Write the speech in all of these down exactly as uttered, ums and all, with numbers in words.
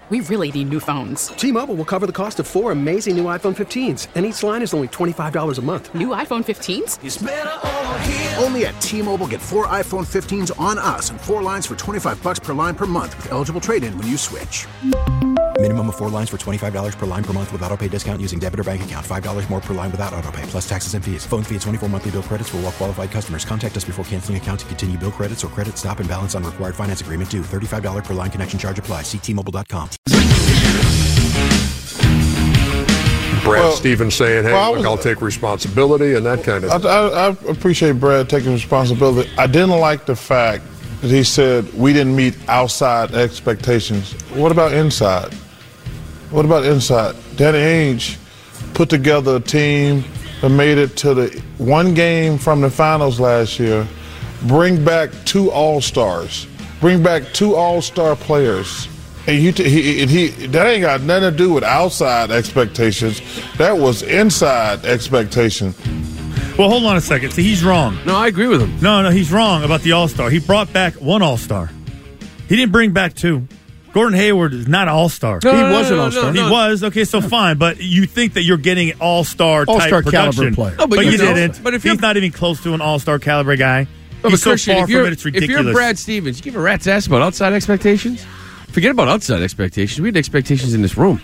We really need new phones. T-Mobile will cover the cost of four amazing new iPhone fifteens, and each line is only twenty-five dollars a month. New iPhone fifteens? It's better over here. Only at T-Mobile, get four iPhone fifteens on us and four lines for twenty-five dollars per line per month with eligible trade-in when you switch. Minimum of four lines for twenty-five dollars per line per month with autopay discount using debit or bank account. five dollars more per line without autopay, plus taxes and fees. Phone fee at twenty-four monthly bill credits for well-qualified customers. Contact us before canceling account to continue bill credits or credit stop and balance on required finance agreement due. thirty-five dollars per line connection charge applies. See T Mobile dot com. Brad Well, Stevens saying, hey, well, look, was, I'll take responsibility and that kind of I, thing. I, I appreciate Brad taking responsibility. I didn't like the fact that he said we didn't meet outside expectations. What about inside? What about inside? Danny Ainge put together a team that made it to the one game from the finals last year, bring back two All-Stars, bring back two All-Star players. And you t- he, he, that ain't got nothing to do with outside expectations. That was inside expectation. Well, hold on a second. See, he's wrong. No, I agree with him. No, no, he's wrong about the All-Star. He brought back one All-Star. He didn't bring back two. Gordon Hayward is not an All-Star. No, he no, was no, an no, All-Star. no, no. He was. Okay, so fine. But you think that you're getting All-Star type All-Star production. caliber player. No, but but you you know, didn't. but if He's you're- not even close to an All-Star caliber guy. No, He's but so Christian, far if you're, from it, it's ridiculous. If you're Brad Stevens, you give a rat's ass about outside expectations? Forget about outside expectations. We had expectations in this room.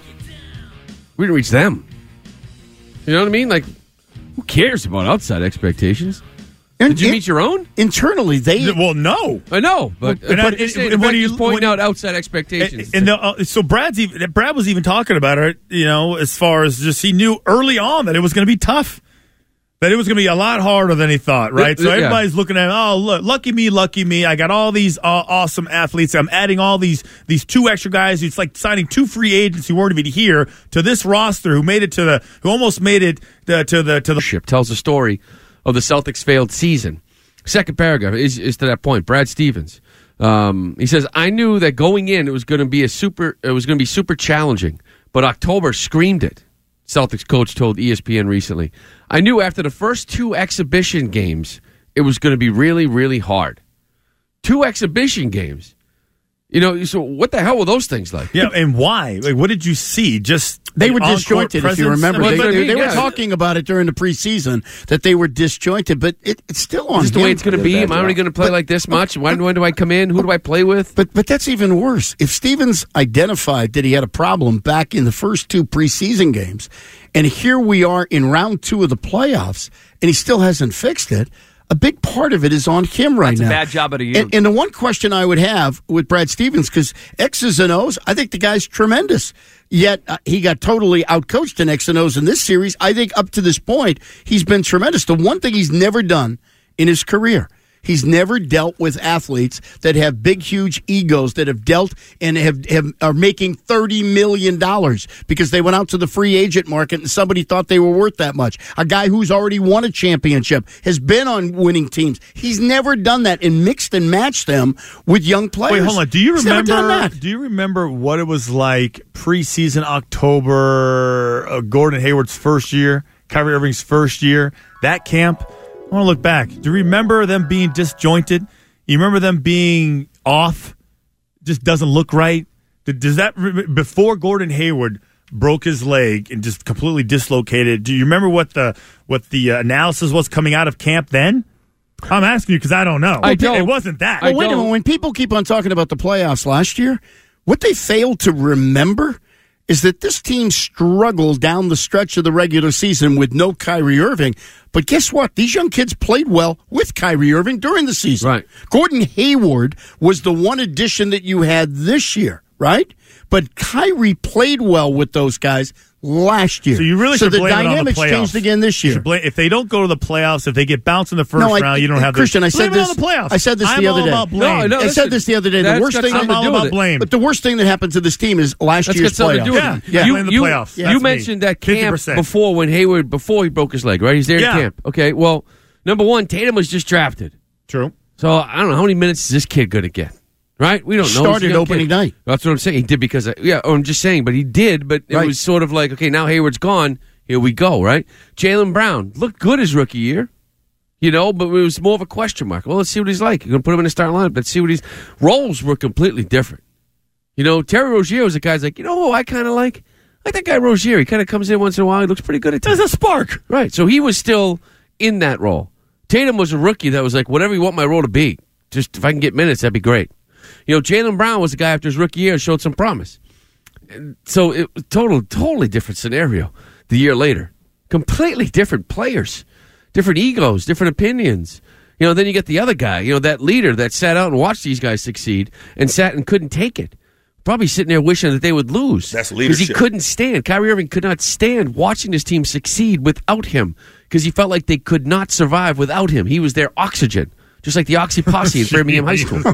We didn't reach them. You know what I mean? Like, who cares about outside expectations? Did you in, meet your own? Internally, they... Well, no. I know, but, Well, but and- just and- saying, when Beck you- is pointing when- out outside expectations. And, and the, uh, so Brad's even, Brad was even talking about it, you know, as far as just he knew early on that it was going to be tough. That it was going to be a lot harder than he thought, right? Yeah, so yeah. everybody's looking at, oh, look, lucky me, lucky me. I got all these uh, awesome athletes. I'm adding all these these two extra guys. It's like signing two free agents who weren't even here to this roster who made it to the, who almost made it uh, to the to the ship. Tells the story of the Celtics' failed season. Second paragraph is, is to that point. Brad Stevens. Um, he says, I knew that going in it was going to be a super. It was going to be super challenging, but October screamed it. Celtics coach told E S P N recently. I knew after the first two exhibition games, it was going to be really, really hard. Two exhibition games. You know, so what the hell were those things like? Yeah, and why? Like, what did you see? Just They like, were on-court disjointed, if presence? you remember. Well, They, but I they, mean, they were yeah. talking about it during the preseason, that they were disjointed, but it, it's still on Is this the him. way it's going to be? Am I only going to play But- like this much? When, when do I come in? Who do I play with? But but that's even worse. If Stevens identified that he had a problem back in the first two preseason games, and here we are in round two of the playoffs, and he still hasn't fixed it, a big part of it is on him right That's now. a bad job out of you. And, and the one question I would have with Brad Stevens, because X's and O's, I think the guy's tremendous. Yet uh, he got totally outcoached in X and O's in this series. I think up to this point, he's been tremendous. The one thing he's never done in his career, he's never dealt with athletes that have big, huge egos, that have dealt and have, have are making thirty million dollars because they went out to the free agent market and somebody thought they were worth that much. A guy who's already won a championship, has been on winning teams. He's never done that and mixed and matched them with young players. Wait, hold on. Do you He's never done remember? that. Do you remember what it was like preseason October? Uh, Gordon Hayward's first year, Kyrie Irving's first year, that camp. I want to look back. Do you remember them being disjointed? You remember them being off? Just doesn't look right. Does that before Gordon Hayward broke his leg and just completely dislocated? Do you remember what the what the uh, analysis was coming out of camp then? I'm asking you because I don't know. I don't. It wasn't that. Well, wait a minute. When people keep on talking about the playoffs last year, what they fail to remember is that this team struggled down the stretch of the regular season with no Kyrie Irving. But guess what? These young kids played well with Kyrie Irving during the season. Right. Gordon Hayward was the one addition that you had this year, right? But Kyrie played well with those guys last year. So you really so should the blame it on the dynamics playoffs. changed again this You year. should blame- if they don't go to the playoffs, if they get bounced in the first No, I- round, you don't have Christian, the, I said blame it this- on the playoffs. I said this I'm the other all day. About blame. No, no, I listen, said this the other day. The that's worst got thing something I'm to all do about with it. blame. But the worst thing that happened to this team is last That's year's got something to playoffs. do with Yeah, it. yeah. You, Blame the you, playoffs. you That's me. mentioned that fifty camp percent. before when Hayward, before he broke his leg, right? He's there Yeah. in camp. Okay, well, number one, Tatum was just drafted. True. So I don't know how many minutes is this kid going to get, right? We don't know. He's a Started young opening kid. night. That's what I'm saying. He did because, I, yeah, I'm just saying, but he did, but it Right. was sort of like, okay, now Hayward's gone. Here we go, right? Jaylen Brown looked good his rookie year, you know, but it was more of a question mark. Well, let's see what he's like. You're going to put him in the starting lineup. Let's see what he's. Roles were completely different. You know, Terry Rozier was a guy's like, you know who I kind of like? I like that guy Rozier. He kind of comes in once in a while. He looks pretty good at times. There's a spark. Right. So he was still in that role. Tatum was a rookie that was like, whatever you want my role to be. Just if I can get minutes, that'd be great. You know, Jaylen Brown was a guy after his rookie year showed some promise. And so it was total, totally different scenario the year later. Completely different players, different egos, different opinions. You know, then you get the other guy, you know, that leader that sat out and watched these guys succeed and sat and couldn't take it. Probably sitting there wishing that they would lose. That's leadership. Because he couldn't stand. Kyrie Irving could not stand watching his team succeed without him because he felt like they could not survive without him. He was their oxygen. Just like the Oxy Posse in Birmingham High School.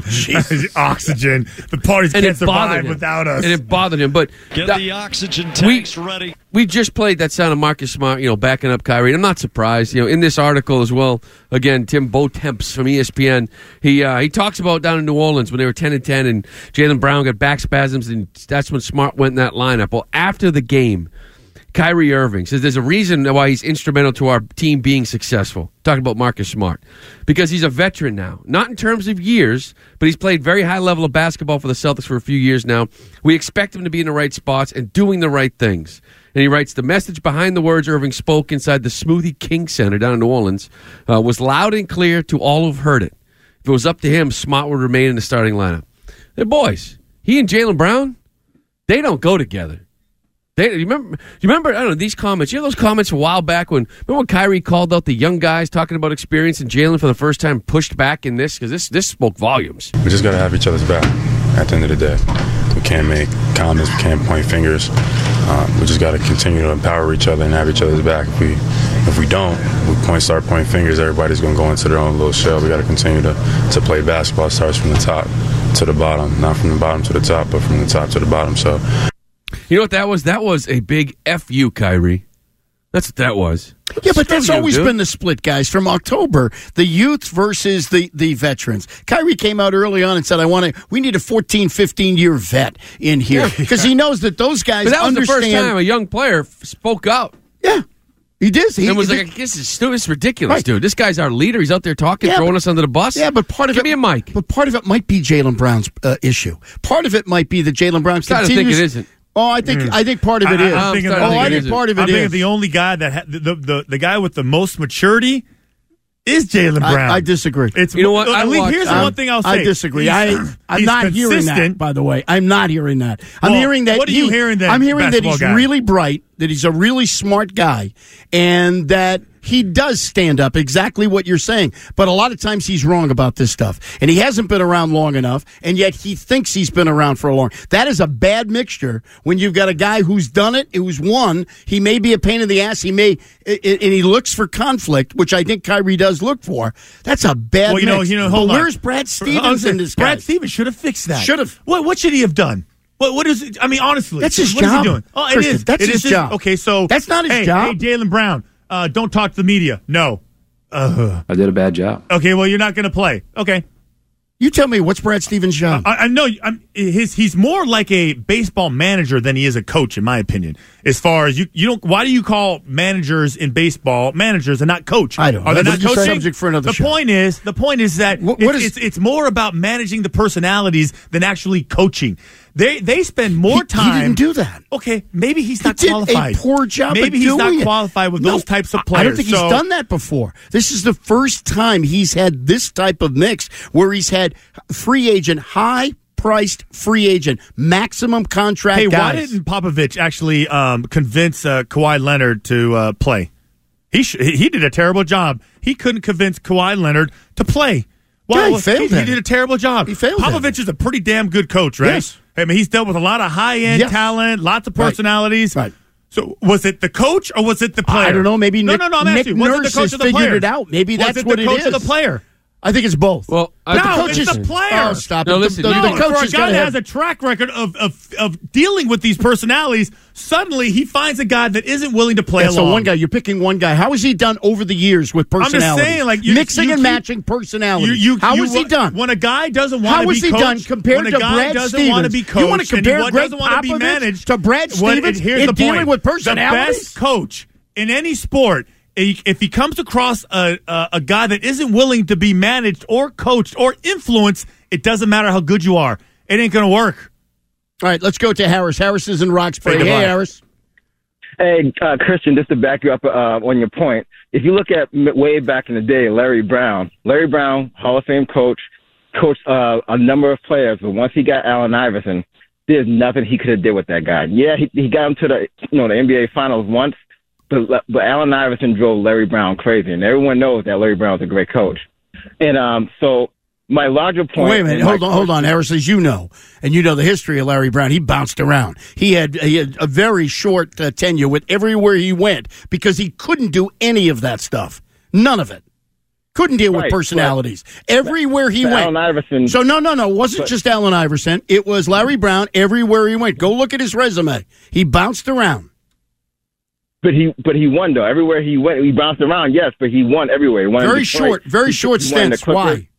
Oxygen. The parties and can't survive him. without us. And it bothered him. But Get that, the oxygen tanks we, ready. We just played that sound of Marcus Smart, you know, backing up Kyrie. And I'm not surprised. You know, in this article as well, again, Tim Bontemps from E S P N, he uh, he talks about down in New Orleans when they were ten and ten and Jaylen Brown got back spasms, and that's when Smart went in that lineup. Well, after the game, Kyrie Irving says there's a reason why he's instrumental to our team being successful. Talking about Marcus Smart. Because he's a veteran now. Not in terms of years, but he's played very high level of basketball for the Celtics for a few years now. We expect him to be in the right spots and doing the right things. And he writes, the message behind the words Irving spoke inside the Smoothie King Center down in New Orleans uh, was loud and clear to all who've heard it. If it was up to him, Smart would remain in the starting lineup. Hey, boys, he and Jaylen Brown, they don't go together. They, you remember? You remember? I don't know these comments. You know those comments a while back when remember when Kyrie called out the young guys talking about experience and Jaylen for the first time pushed back in this because this this spoke volumes. We just gotta have each other's back. At the end of the day, we can't make comments. We can't point fingers. Um, we just gotta continue to empower each other and have each other's back. If we if we don't, we point start pointing fingers. Everybody's gonna go into their own little shell. We gotta continue to to play basketball. It starts from the top to the bottom, not from the bottom to the top, but from the top to the bottom. So. You know what that was? That was a big F you, Kyrie. That's what that was. Yeah, but that's you, always dude. been the split, guys, from October. The youth versus the, the veterans. Kyrie came out early on and said, I want to, we need a fourteen, fifteen-year vet in here. Because yeah. he knows that those guys But that was understand. the first time a young player f- spoke out. Yeah. He did. He and was he like, did. I guess it's, it's ridiculous, Right. dude. This guy's our leader. He's out there talking, Yeah, throwing but- us under the bus. Yeah, but part of Give it. me a mic. But part of it might be Jaylen Brown's uh, issue. Part of it might be that Jaylen Brown I don't continues. think it isn't. Oh, I think I think part of it I, is. I, I'm thinking oh, the- I it think is. part of it I'm is. thinking the only guy that ha- the, the the the guy with the most maturity is Jaylen Brown. I, I disagree. It's You know what? I At least, watched- here's the Um, one thing I'll say. I disagree. He's- I, I'm he's not hearing that, consistent. by the way. I'm not hearing that. I'm Well, hearing that. what are you he- hearing then, I'm hearing that basketball he's guy? really bright, that he's a really smart guy, and that he does stand up, exactly what you're saying. But a lot of times he's wrong about this stuff. And he hasn't been around long enough, and yet he thinks he's been around for a long. That is a bad mixture when you've got a guy who's done it, who's won. He may be a pain in the ass. He may, and he looks for conflict, which I think Kyrie does look for. That's a bad Well, you know, mix. you know. But Hold on. where's Brad Stevens in this guy? Brad Stevens should have fixed that. Should have. What What should he have done? What What is? I mean, honestly, That's his what job. is he doing? Oh, it Kristen, is. that's It his is job. Okay, so That's not his hey, job. Hey, Jaylen Brown, uh, don't talk to the media. No. Uh, I did a bad job. okay, well, you're not going to play. Okay. You tell me, what's Brad Stevens' job? I, I know I'm, his. He's more like a baseball manager than he is a coach, in my opinion. As far as you, you don't. Why do you call managers in baseball managers and not coach? I don't know. Are they That's not a coaching? subject for another the show. point is, the point is that What- it's, what is- it's it's more about managing the personalities than actually coaching. They they spend more He- time. He didn't do that. Okay, maybe he's He not did qualified. a poor job. Maybe of he's doing not it. qualified with No, those types of players. I don't think So- he's done that before. This is the first time he's had this type of mix where he's had free agent, high priced free agent, maximum contract Hey, why guys. didn't Popovich actually um, convince uh, Kawhi Leonard to uh, play? He sh- he did a terrible job. He couldn't convince Kawhi Leonard to play. Yeah, he well, failed he, at he did it. a terrible job. He failed at Popovich is a pretty damn good coach, right? Yes. I mean, he's dealt with a lot of high-end Yes. talent, lots of Right. personalities. Right. So was it the coach or was it the player? I don't know. Maybe no, Nick, no, no. I'm Nick asking you, was it Nurse the coach has or the figured player? it out. Maybe was that's it what the it coach is. or the player? I think it's both. Well, I No, think coach it's is- the player. Oh, stop No, it. listen, the, the, you- the No, coach for a is guy going to that have has a track record of, of of dealing with these personalities, suddenly he finds a guy that isn't willing to play Yeah, so along. one guy, you're picking one guy. How has he done over the years with I'm just personality? saying, like you, mixing you and keep- matching personality. You, you, How you, has he done? When a guy doesn't want How to be has he coached, done compared when a to guy Brad doesn't Stevens? want to be coached, You want to compare and he Greg doesn't want to be Popovich managed to Brad when- Stevens here's in the dealing point. with The personalities? best coach in any sport, if he comes across a, a a guy that isn't willing to be managed or coached or influenced, it doesn't matter how good you are. It ain't going to work. All right, let's go to Harris. Harris is in Roxbury. Hey, Hey, Devon. Harris. Hey, uh, Christian, just to back you up uh, on your point, if you look at m- way back in the day, Larry Brown, Larry Brown, Hall of Fame coach, coached uh, a number of players, but once he got Allen Iverson, there's nothing he could have did with that guy. Yeah, he, he got him to the you know the N B A Finals once, but but Allen Iverson drove Larry Brown crazy, and everyone knows that Larry Brown's a great coach. And um, so my larger point. Wait a minute, hold on, hold on, Harris. As you know, and you know the history of Larry Brown, he bounced around. He had he had a very short uh, tenure with everywhere he went because he couldn't do any of that stuff. None of it. Couldn't deal with Right, personalities. Everywhere he but went. Allen Iverson. So, no, no, no. It wasn't but- just Allen Iverson. It was Larry Brown everywhere he went. Go look at his resume. He bounced around. But he, but he won though. Everywhere he went, he bounced around. Yes, but he won everywhere. He won in Very Detroit. short, very He- short he won in the stints. Clippers. Why?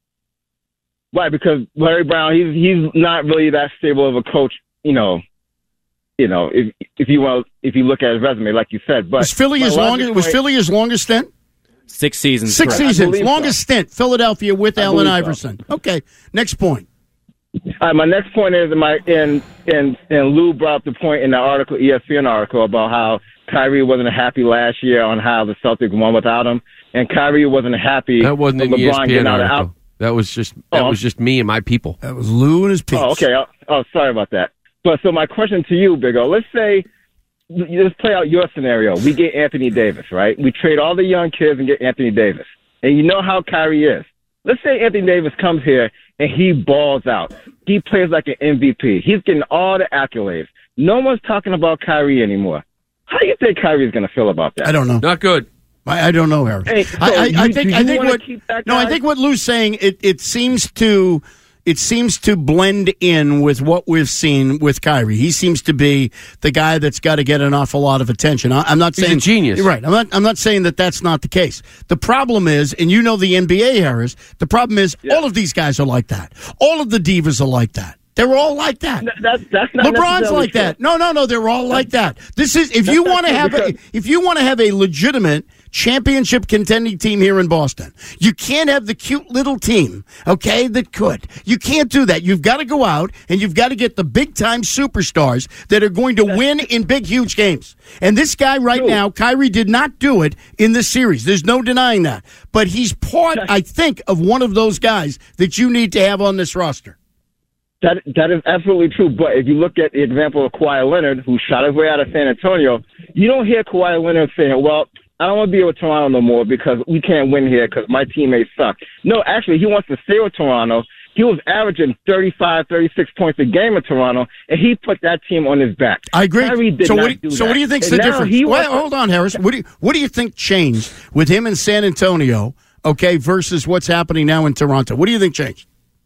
Why? Because Larry Brown, he's he's not really that stable of a coach. You know, you know, if if you want, if you look at his resume, like you said. But Was Philly my his larger longest? Was point- Philly his longest stint? Six seasons. Six correct. seasons, believe so. longest stint. Philadelphia with I Allen believe so. Iverson. Okay, next point. All right, my next point is my in in and Lou brought up the point in the article, E S P N article, about how Kyrie wasn't happy last year on how the Celtics won without him, and Kyrie wasn't happy. That wasn't with an E S LeBron P getting N out of- article. That was just that Oh. was just me and my people. That was Lou and his peeps. Oh, okay. Oh, oh, sorry about that. But so my question to you, Big O, let's say, let's play out your scenario. We get Anthony Davis, right? We trade all the young kids and get Anthony Davis. And you know how Kyrie is. Let's say Anthony Davis comes here and he balls out. He plays like an M V P. He's getting all the accolades. No one's talking about Kyrie anymore. How do you think Kyrie's going to feel about that? I don't know. Not good. I, I don't know, Harry. Hey, so I, I, you- I do think you I think wanna what keep that no, I guy? think what Lou's saying it, it seems to it seems to blend in with what we've seen with Kyrie. He seems to be the guy that's got to get an awful lot of attention. I, I'm not He's saying a genius. You're right. I'm not. I'm not saying that that's not the case. The problem is, and you know the N B A, Harris. The problem is, all of these guys are like that. All of the divas are like that. They're all like that. That's, that's not LeBron's necessarily like true. that. No, no, no. They're all like that. This is if That's you not want to true have a, because- if you want to have a legitimate championship contending team here in Boston, you can't have the cute little team, okay, that could. You can't do that. You've got to go out and you've got to get the big time superstars that are going to win in big, huge games. And this guy right now, Kyrie, did not do it in this series. There's no denying that. But he's part, I think, of one of those guys that you need to have on this roster. That that is absolutely true. But if you look at the example of Kawhi Leonard, who shot his way out of San Antonio, you don't hear Kawhi Leonard saying, well, I don't want to be with Toronto no more because we can't win here because my teammates suck. No, actually, he wants to stay with Toronto. He was averaging thirty-five, thirty-six points a game in Toronto, and he put that team on his back. I agree. Kyrie did so not what do you, do so that. what do you think's And the now difference? he Wait, wants to- hold on, Harris. What do you what do you think changed with him in San Antonio, okay, versus what's happening now in Toronto? What do you think changed?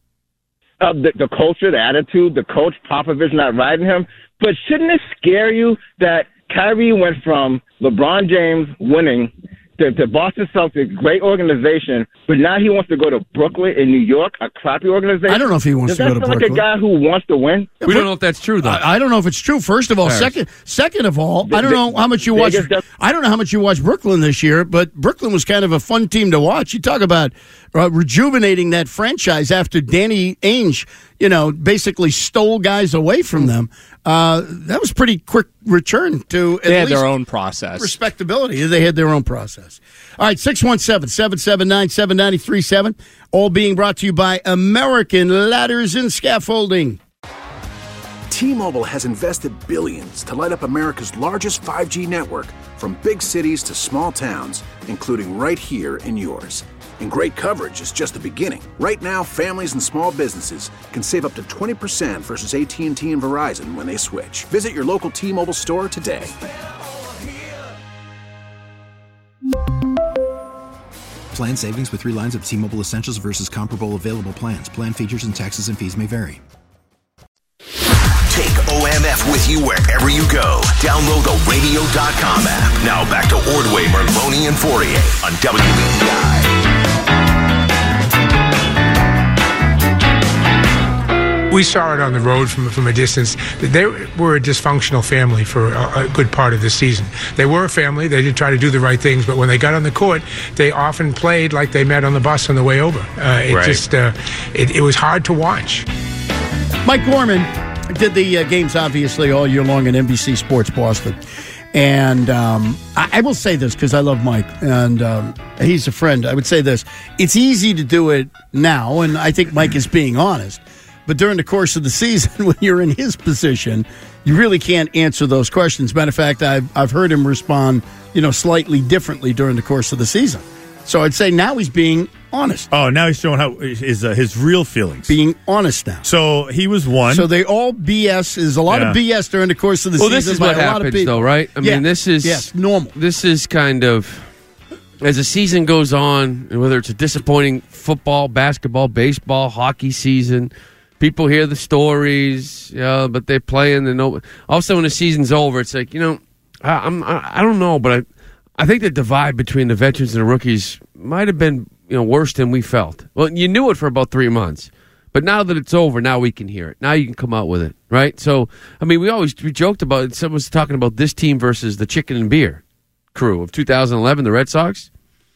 Uh, the, the culture, the attitude, the coach, Popovich not riding him. But shouldn't it scare you that Kyrie went from LeBron James winning to, to Boston Celtics, great organization, but now he wants to go to Brooklyn in New York, a crappy organization? I don't know if he wants Does to that go to sound Brooklyn. like a guy who wants to win? We don't know if that's true though. I, I don't know if it's true. First of all, Harris. second second of all, I don't Ve- know how much you watched. Vegas does- I don't know how much you watched Brooklyn this year, but Brooklyn was kind of a fun team to watch. You talk about uh, rejuvenating that franchise after Danny Ainge, you know, basically stole guys away from them. Uh, that was pretty quick return to at They had least their own process. respectability. They had their own process. All right, six one seven, seven seven nine, seven nine three seven, all being brought to you by American Ladders and Scaffolding. T-Mobile has invested billions to light up America's largest five G network, from big cities to small towns, including right here in yours. And great coverage is just the beginning. Right now, families and small businesses can save up to twenty percent versus A T and T and Verizon when they switch. Visit your local T-Mobile store today. Plan savings with three lines of T-Mobile Essentials versus comparable available plans. Plan features and taxes and fees may vary. Take O M F with you wherever you go. Download the radio dot com app. Now back to Ordway, Merloni, and Fourier on W E E I. We saw it on the road from from a distance. They were a dysfunctional family for a, a good part of the season. They were a family. They did try to do the right things, but when they got on the court, they often played like they met on the bus on the way over. Uh, it Right. just uh, it, it was hard to watch. Mike Gorman, did the uh, games, obviously, all year long on N B C Sports Boston. And um, I, I will say this because I love Mike, and um, he's a friend. I would say this. It's easy to do it now, and I think Mike is being honest. But during the course of the season, when you're in his position, you really can't answer those questions. Matter of fact, I've, I've heard him respond, you know, slightly differently during the course of the season. So I'd say now he's being honest. Oh, now he's showing how his uh, his real feelings. Being honest now. So he was one. So they all B S. Is a lot Yeah. of B S during the course of the well, season. this is by what a lot of happens, people. though, right? I Yeah. mean, this is yes, normal. This is kind of as the season goes on, and whether it's a disappointing football, basketball, baseball, hockey season. People hear the stories, yeah, but they play and they know. All of a sudden, when the season's over, it's like you know, I, I'm I, I don't know, but I I think the divide between the veterans and the rookies might have been you know worse than we felt. Well, you knew it for about three months, but now that it's over, now we can hear it. Now you can come out with it, right? So, I mean, we always we joked about it. Someone was talking about this team versus the Chicken and Beer crew of two thousand eleven, the Red Sox.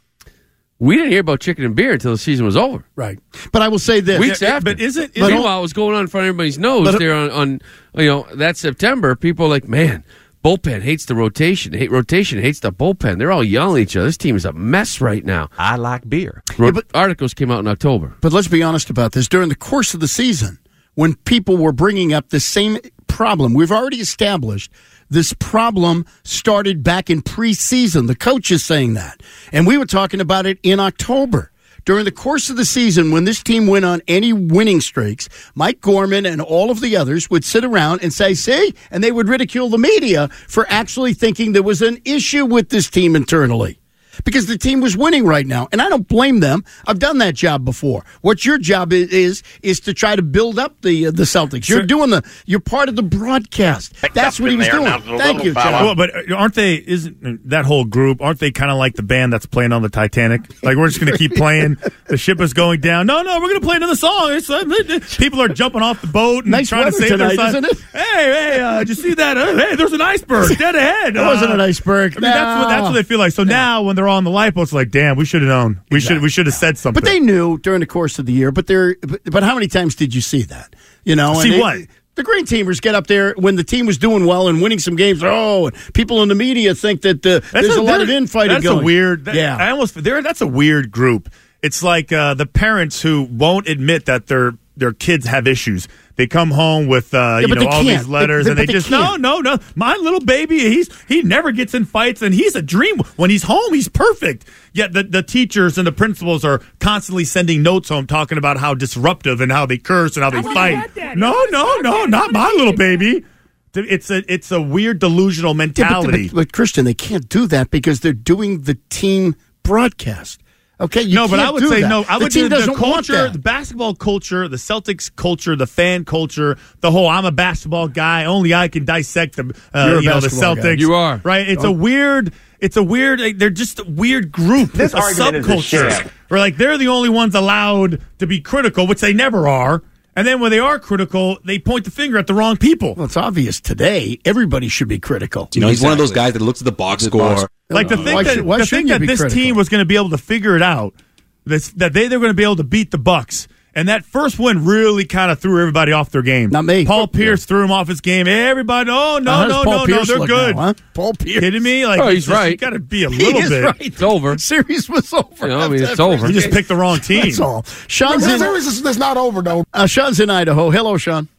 We didn't hear about chicken and beer until the season was over. Right. But I will say this. Weeks Yeah, after. but isn't- But isn't- meanwhile, it was going on in front of everybody's nose But- there on, on, you know, that September. People are like, man, bullpen hates the rotation. Hate rotation hates the bullpen. They're all yelling at each other. This team is a mess right now. I like beer. Ro- Articles came out in October. But let's be honest about this. During the course of the season, when people were bringing up the same problem, we've already established this problem started back in preseason. The coach is saying that. And we were talking about it in October. During the course of the season, when this team went on any winning streaks, Mike Gorman and all of the others would sit around and say, see? And they would ridicule the media for actually thinking there was an issue with this team internally. Because the team was winning right now. And I don't blame them. I've done that job before. What your job is is, is to try to build up the uh, the Celtics. You're Sure. doing the you're part of the broadcast. That's what he was doing. Thank you, John. Well, but aren't they? Isn't that whole group? Aren't they kind of like the band that's playing on the Titanic? Like we're just going to keep playing. The ship is going down. No, no, we're going to play another song. It's, uh, people are jumping off the boat and Nice trying to weather save tonight, their side. isn't it? Hey, hey, uh, did you see that? Uh, hey, there's an iceberg dead ahead. It wasn't Uh, an iceberg. I mean, that's what that's what they feel like. So now when they're on the lipo, it's like, damn, we should have known. We should we should have said something. But they knew during the course of the year. But they're but, but how many times did you see that? You know, See and they- what? The Green Teamers get up there when the team was doing well and winning some games. Oh, and people in the media think that uh, there's a, lot of infighting That's going. a weird. That, yeah, I almost. There. That's a weird group. It's like uh, the parents who won't admit that their their kids have issues. They come home with uh, you but know they all can't. these letters, They- and but they, they just can't. no, no, no. My little baby, he's he never gets in fights, and he's a dream. When he's home, he's perfect. Yet the the teachers and the principals are constantly sending notes home, talking about how disruptive and how they curse and how they fight. No, no, no, not my little baby. It's a it's a weird delusional Yeah, but, mentality. but, but Christian, they can't do that because they're doing the team broadcast. Okay, you no, but can't I would do say that. no. I the would team do the doesn't want culture, that. the basketball culture, the Celtics culture, the fan culture, the whole I'm a basketball guy. Only I can dissect the uh, You're a you know the basketball guy. Celtics. You are. Right. It's Oh. a weird. It's a weird. They're just a weird group. This a argument is a subculture. sham. Where like they're the only ones allowed to be critical, which they never are. And then when they are critical, they point the finger at the wrong people. Well, it's obvious today. Everybody should be critical. You know, he's one of those guys that looks at the box score. Like to think Why that, should- why to shouldn't think you that be this critical? team was going to be able to figure it out, this, that they they're going to be able to beat the Bucks, and that first win really kind of threw everybody off their game. Not me. Paul Pierce threw him off his game. Everybody, oh no, How does no, Paul no, no, Pierce they're look good. now, huh? Paul Pierce. Kidding me? Like, Oh, it's he's just- right. You got to be a He little is bit. right. It's over. The series was over. You know, I mean, after it's that over. You just picked the wrong team. That's all. Sean's The in, series is is not over, though. uh, Sean's in Idaho. Hello, Sean.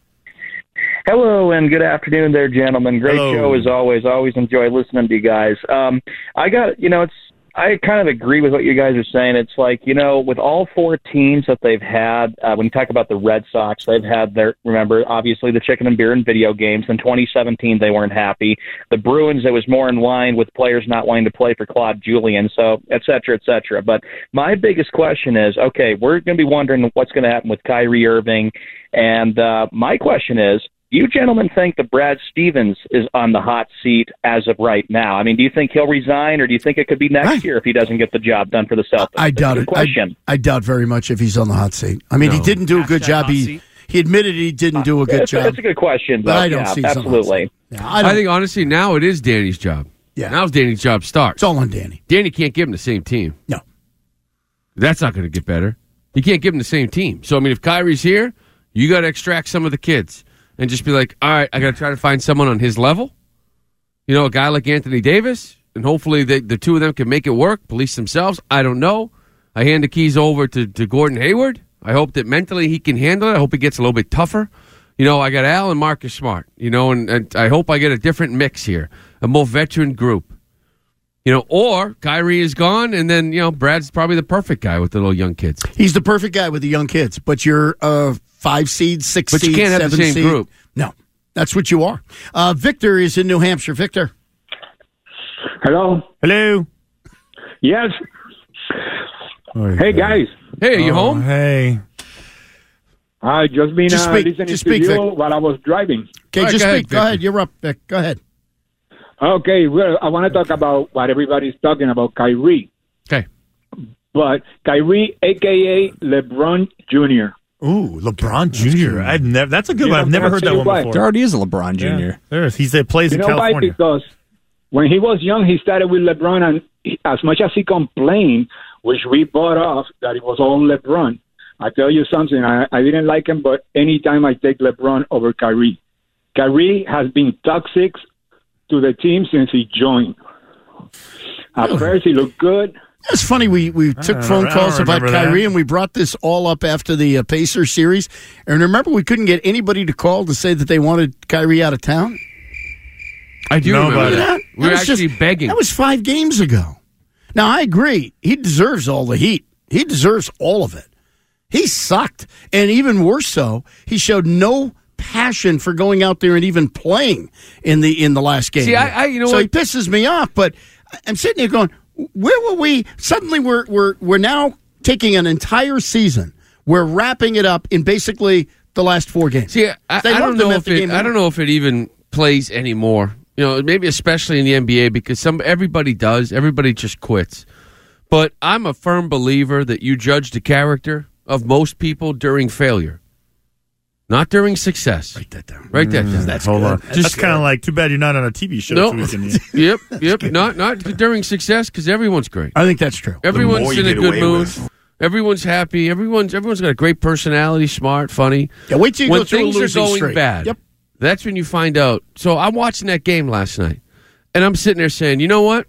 Hello and good afternoon there, gentlemen. Great Hello. show as always. Always enjoy listening to you guys. Um, I got, you know, it's, I kind of agree with what you guys are saying. It's like, you know, with all four teams that they've had, uh, when you talk about the Red Sox, they've had their, remember, obviously the chicken and beer and video games. In twenty seventeen, they weren't happy. The Bruins, it was more in line with players not wanting to play for Claude Julien, so et cetera, et cetera. But my biggest question is, okay, we're going to be wondering what's going to happen with Kyrie Irving. And uh, my question is, do you gentlemen think that Brad Stevens is on the hot seat as of right now? I mean, do you think he'll resign, or do you think it could be next I, year if he doesn't get the job done for the Celtics? I doubt That's a it. good question. I, I doubt very much if he's on the hot seat. I mean, No. he didn't do a good Hashtag job. hot He seat. he admitted he didn't do a good That's, job. that's a good question, but though. I don't yeah, see he's on the hot absolutely. seat. Yeah, I, don't, I think, honestly, now it is Danny's job. Yeah. Now Danny's job starts. it's all on Danny. Danny can't give him the same team. No. That's not going to get better. You can't give him the same team. So, I mean, if Kyrie's here, you got to extract some of the kids. and just be like, all right, I got to try to find someone on his level. You know, a guy like Anthony Davis, and hopefully they, the two of them can make it work, police themselves. I don't know. I hand the keys over to, to Gordon Hayward. I hope that mentally he can handle it. I hope he gets a little bit tougher. You know, I got Al and Marcus Smart, you know, and, and I hope I get a different mix here, a more veteran group. You know, or Kyrie is gone, and then, you know, Brad's probably the perfect guy with the little young kids. He's the perfect guy with the young kids, but you're a five seed, six but seed, you can't have the seven same seed. group. No, that's what you are. Uh, Victor is in New Hampshire. Victor. Hello. Hello. Yes. Hey, guys. Hey, are you oh, home? Hey. I just been Just uh, speak- listening just to speak, you Vic. while I was driving. Okay, All right, just go speak. ahead, Go Victor. ahead. You're up, Vic. Go ahead. Okay, well, I want to talk about what everybody's talking about, Kyrie. Okay. But Kyrie, a k a. LeBron Junior Ooh, LeBron Junior I've never. That's a good You one. know, I've never I'll heard tell that you one why. before. There already is a LeBron Junior Yeah, there is. He said plays You in know why? California. Because when he was young, he started with LeBron, and he, as much as he complained, which we bought off, that it was all LeBron, I tell you something, I, I didn't like him, but anytime I take LeBron over Kyrie. Kyrie has been toxic to the team since he joined. At first, he looked good. It's funny. We, we took don't- phone I calls don't about remember Kyrie, that. and we brought this all up after the uh, Pacers series. And remember, we couldn't get anybody to call to say that they wanted Kyrie out of town. I do Nobody. remember Remember that. that? We were That was actually just- begging. That was five games ago. Now, I agree. He deserves all the heat. He deserves all of it. He sucked. And even worse so, he showed no passion for going out there and even playing in the in the last game. See, I- I- you know so what? he pisses me off, but I'm sitting here going, where were we? Suddenly we're we're we're now taking an entire season. We're wrapping it up in basically the last four games. See, I, They I don't loved him know at if the it, game I don't know if it even plays anymore. You know, maybe especially in the N B A because some everybody does. Everybody just quits. But I'm a firm believer that you judge the character of most people during failure, not during success. Write that down. Write that down. That's Hold good. on. That's kind of like too bad you're not on a T V show. No. So we can, Yep, yep. Not not during success because everyone's great. I think that's true. Everyone's more you in a get good away mood. with. Everyone's happy. Everyone's everyone's got a great personality, smart, funny. Yeah, wait till you when go through a things are losing going streak. bad, Yep. that's when you find out. So I'm watching that game last night, and I'm sitting there saying, you know what?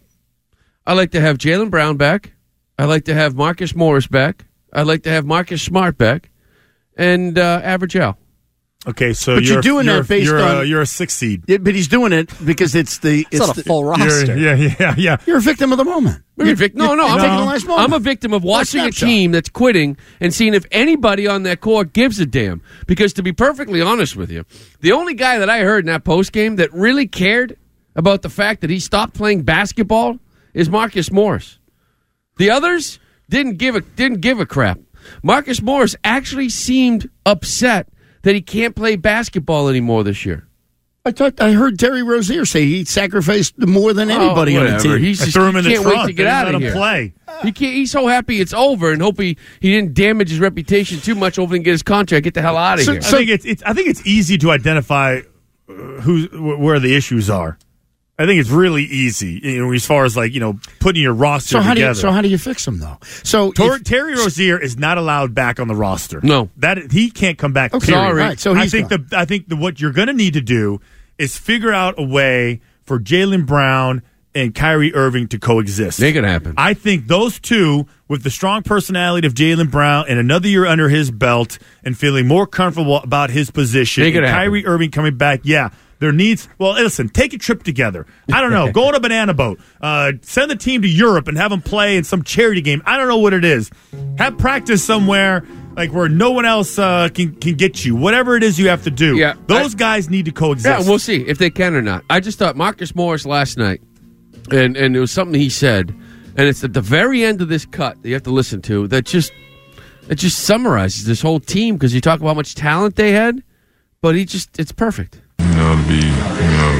I like to have Jaylen Brown back. I like to have Marcus Morris back. I'd like to have Marcus Smart back, and uh, Average Al. Okay, so But you're, you're doing you're, that based you're, on- a, you're a six seed. Yeah, but he's doing it because it's the it's, It's not a the- full roster. You're, yeah, yeah, yeah. You're a victim of the moment. You're a vic- no, no, you're I'm, taking a, the last moment. I'm a victim of watching a snapshot. team that's quitting and seeing if anybody on that court gives a damn. Because to be perfectly honest with you, the only guy that I heard in that post game that really cared about the fact that he stopped playing basketball is Marcus Morris. The others didn't give a didn't give a crap. Marcus Morris actually seemed upset that he can't play basketball anymore this year. I thought I heard Terry Rozier say he sacrificed more than anybody oh, on the whatever. team. He's I just, threw him he in the can't trunk. wait to get They out let of him here. play. He can't, he's so happy it's over and hope he, he didn't damage his reputation too much over and get his contract. Get the hell out of So, here. I think it's, it's I think it's easy to identify uh, who's wh- where the issues are. I think it's really easy, you know, as far as like you know putting your roster So how do together. you so how do you fix them though? So Tor- if- Terry Rozier is not allowed back on the roster. No, that he can't come back. Okay, period. sorry. Right, so I he's think gone. the I think the, what you're going to need to do is figure out a way for Jaylen Brown and Kyrie Irving to coexist. Make it happen. I think those two, with the strong personality of Jaylen Brown and another year under his belt and feeling more comfortable about his position, Make it and happen. Kyrie Irving coming back, yeah. There needs, well, listen, take a trip together. I don't know. Go on a banana boat. Uh, send the team to Europe and have them play in some charity game. I don't know what it is. Have practice somewhere like where no one else uh, can, can get you. Whatever it is you have to do. Yeah, Those I- guys need to coexist. Yeah, we'll see if they can or not. I just thought Marcus Morris last night, and, and it was something he said, and it's at the very end of this cut that you have to listen to that just it just summarizes this whole team because you talk about how much talent they had, but he just it's perfect. You know, to be, you know,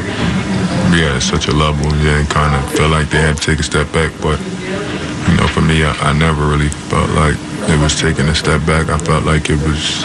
be at such a level, yeah, and kind of felt like they had to take a step back. But, you know, for me, I, I never really felt like it was taking a step back. I felt like it was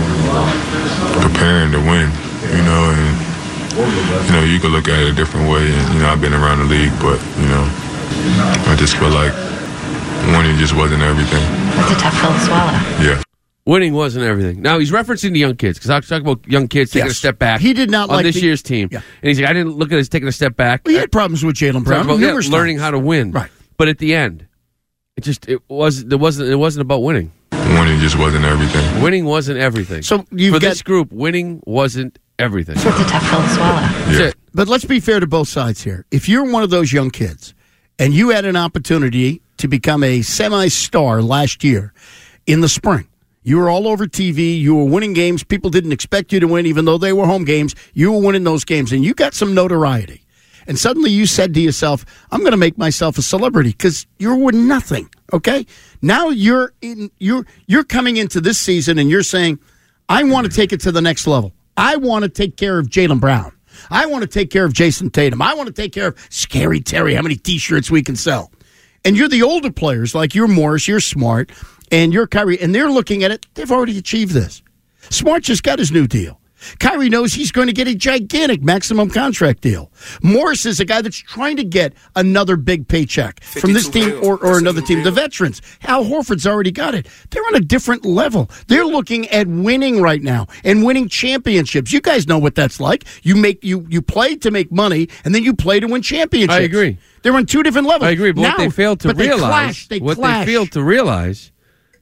preparing to win, you know, and, you know, you could look at it a different way. And, you know, I've been around the league, but, you know, I just feel like winning just wasn't everything. That's a tough pill to swallow. Yeah. Winning wasn't everything. Now, he's referencing the young kids, because I was talking about young kids taking Yes. a step back He did not on like this the- year's team. Yeah. And he's like, I didn't look at it as taking a step back. Well, he had problems with Jalen Brown. Talked about, yeah, numerous learning times. how to win. Right. But at the end, it just it was it wasn't it wasn't about winning. Winning just wasn't everything. Winning wasn't everything. So you've For got- this group, winning wasn't everything. It's a tough pill to swallow. That's it. But let's be fair to both sides here. If you're one of those young kids and you had an opportunity to become a semi-star last year in the spring, you were all over T V, you were winning games, people didn't expect you to win, even though they were home games, you were winning those games, and you got some notoriety. And suddenly you said to yourself, I'm going to make myself a celebrity because you're with nothing, okay? Now you're in, you're you're coming into this season and you're saying, I want to take it to the next level. I want to take care of Jaylen Brown. I want to take care of Jason Tatum. I want to take care of Scary Terry, how many T-shirts we can sell. And you're the older players, like you're Morris, you're Smart, and you're Kyrie, and they're looking at it, they've already achieved this. Smart just got his new deal. Kyrie knows he's going to get a gigantic maximum contract deal. Morris is a guy that's trying to get another big paycheck from this team or, or another team. The veterans, Al Horford's already got it. They're on a different level. They're looking at winning right now and winning championships. You guys know what that's like. You make you you play to make money, and then you play to win championships. I agree. They're on two different levels. I agree, but now, what they failed to but realize, they clash, they what clash. they failed to realize,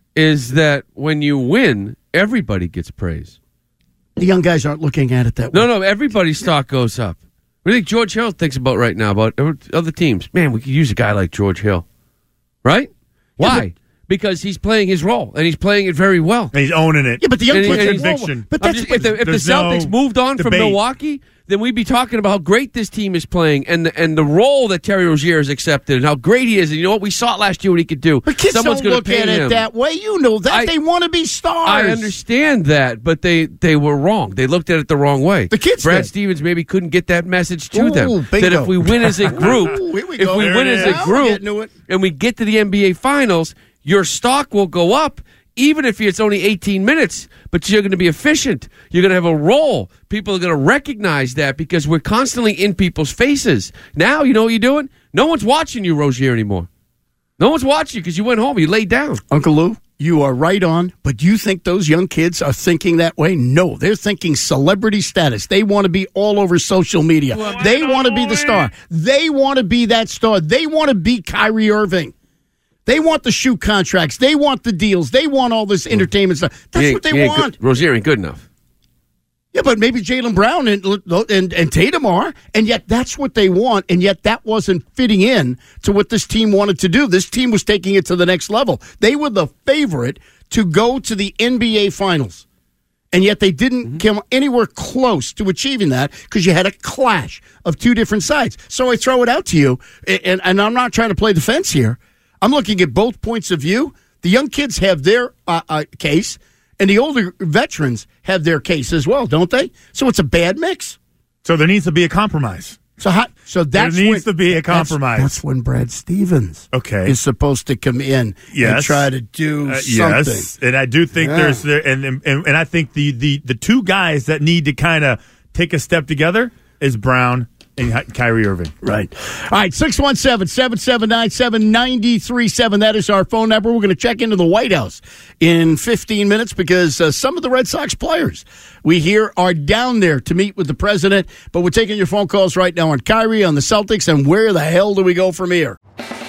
is that when you win, everybody gets praise. The young guys aren't looking at it that way. No, no, everybody's stock goes up. What do you think George Hill thinks about right now about other teams? Man, we could use a guy like George Hill, right? Why? Yeah, because he's playing his role and he's playing it very well. And he's owning it. Yeah, but the young And he- kids and are he's- conviction. But I'm that's just- if the, if the there's Celtics no moved on from debate. Milwaukee, then we'd be talking about how great this team is playing and the, and the role that Terry Rozier has accepted and how great he is. And you know what? We saw it last year what he could do. But kids Someone's don't gonna look pay at it him. that way. You know that. I- they want to be stars. I understand that, but they, they were wrong. They looked at it the wrong way. The kids Brad did. Stevens maybe couldn't get that message to Ooh, them. bingo. That if we win as a group, Ooh, here we if go. we There win it as is. a Now we're getting to group it. and we get to the N B A Finals, your stock will go up. Even if it's only eighteen minutes, but you're going to be efficient. You're going to have a role. People are going to recognize that because we're constantly in people's faces. Now, you know what you're doing? No one's watching you, Rozier, anymore. No one's watching you because you went home. You laid down. Uncle Lou, you are right on, but you think those young kids are thinking that way? No, they're thinking celebrity status. They want to be all over social media. They want to be the star. They want to be that star. They want to be Kyrie Irving. They want the shoe contracts. They want the deals. They want all this entertainment stuff. That's He what ain't- they he ain't want. good. Rozier ain't good enough. Yeah, but maybe Jaylen Brown and, and and Tatum are, and yet that's what they want, and yet that wasn't fitting in to what this team wanted to do. This team was taking it to the next level. They were the favorite to go to the N B A Finals, and yet they didn't come anywhere close to achieving that because you had a clash of two different sides. So I throw it out to you, and, and I'm not trying to play the fence here. I'm looking at both points of view. The young kids have their uh, uh, case, and the older veterans have their case as well, don't they? So it's a bad mix. So there needs to be a compromise. So how, so that's there needs when, to be a that's- compromise. That's, when Brad Stevens okay. is supposed to come in yes. and try to do uh, something. Yes, and I do think Yeah. there's there, and, and and I think the the the two guys that need to kind of take a step together is Brown and Ky- Kyrie Irving. Right. All right, six one seven, seven seven nine, seven nine three seven. That is our phone number. We're going to check into the White House in fifteen minutes because uh, some of the Red Sox players we hear are down there to meet with the president. But we're taking your phone calls right now on Kyrie, on the Celtics, and where the hell do we go from here?